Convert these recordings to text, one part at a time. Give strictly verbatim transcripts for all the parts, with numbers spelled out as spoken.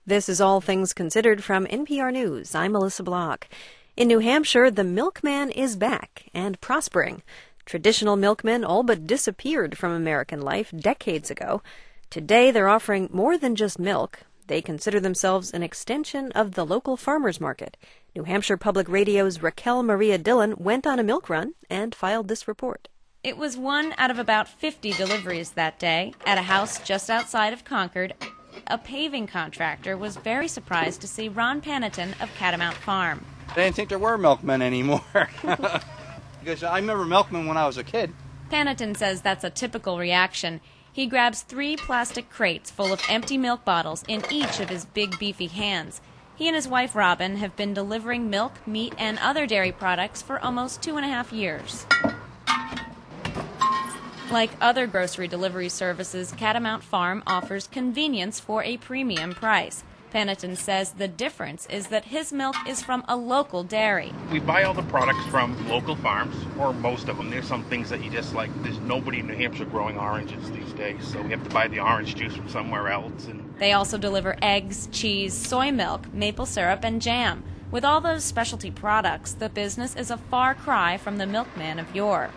This is All Things Considered from N P R News. I'm Melissa Block. In New Hampshire, the milkman is back and prospering. Traditional milkmen all but disappeared from American life decades ago. Today, they're offering more than just milk. They consider themselves an extension of the local farmers market. New Hampshire Public Radio's Raquel Maria Dillon went on a milk run and filed this report. It was one out of about fifty deliveries that day at a house just outside of Concord. A paving contractor was very surprised to see Ron Panneton of Catamount Farm. I didn't think there were milkmen anymore. Because I remember milkmen when I was a kid. Panneton says that's a typical reaction. He grabs three plastic crates full of empty milk bottles in each of his big, beefy hands. He and his wife, Robin, have been delivering milk, meat, and other dairy products for almost two and a half years. Like other grocery delivery services, Catamount Farm offers convenience for a premium price. Panneton says the difference is that his milk is from a local dairy. We buy all the products from local farms, or most of them. There's some things that you just like. There's nobody in New Hampshire growing oranges these days, so we have to buy the orange juice from somewhere else. And they also deliver eggs, cheese, soy milk, maple syrup, and jam. With all those specialty products, the business is a far cry from the milkman of yore.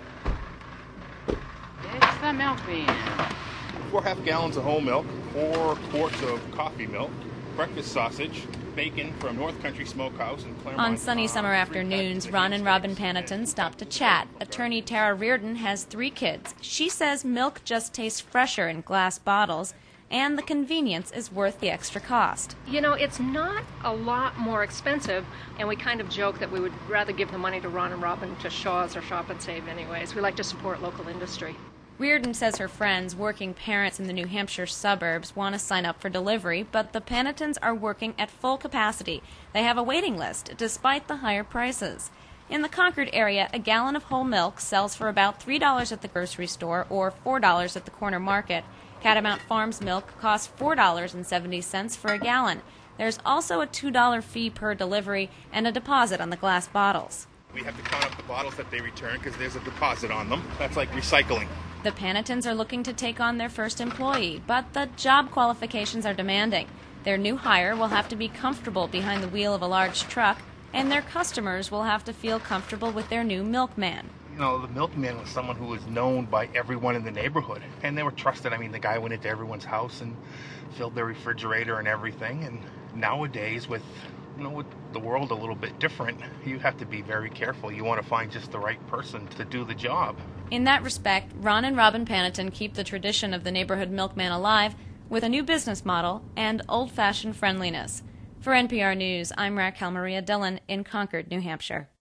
It's the milkman. Four half gallons of whole milk, four quarts of coffee milk, breakfast sausage, bacon from North Country Smokehouse in Claremont. On sunny summer afternoons, Ron and Robin Panneton stop to chat. Attorney Tara Reardon has three kids. She says milk just tastes fresher in glass bottles, and the convenience is worth the extra cost. You know, it's not a lot more expensive, and we kind of joke that we would rather give the money to Ron and Robin to Shaw's or Shop and Save anyways. We like to support local industry. Reardon says her friends, working parents in the New Hampshire suburbs, want to sign up for delivery, but the Pannetons are working at full capacity. They have a waiting list, despite the higher prices. In the Concord area, a gallon of whole milk sells for about three dollars at the grocery store or four dollars at the corner market. Catamount Farms milk costs four dollars and seventy cents for a gallon. There's also a two dollar fee per delivery and a deposit on the glass bottles. We have to count up the bottles that they return because there's a deposit on them. That's like recycling. The Pannetons are looking to take on their first employee, but the job qualifications are demanding. Their new hire will have to be comfortable behind the wheel of a large truck, and their customers will have to feel comfortable with their new milkman. You know, the milkman was someone who was known by everyone in the neighborhood, and they were trusted. I mean, the guy went into everyone's house and filled their refrigerator and everything, and nowadays with You know, with the world a little bit different, you have to be very careful. You want to find just the right person to do the job. In that respect, Ron and Robin Panneton keep the tradition of the neighborhood milkman alive with a new business model and old-fashioned friendliness. For N P R News, I'm Raquel Maria Dillon in Concord, New Hampshire.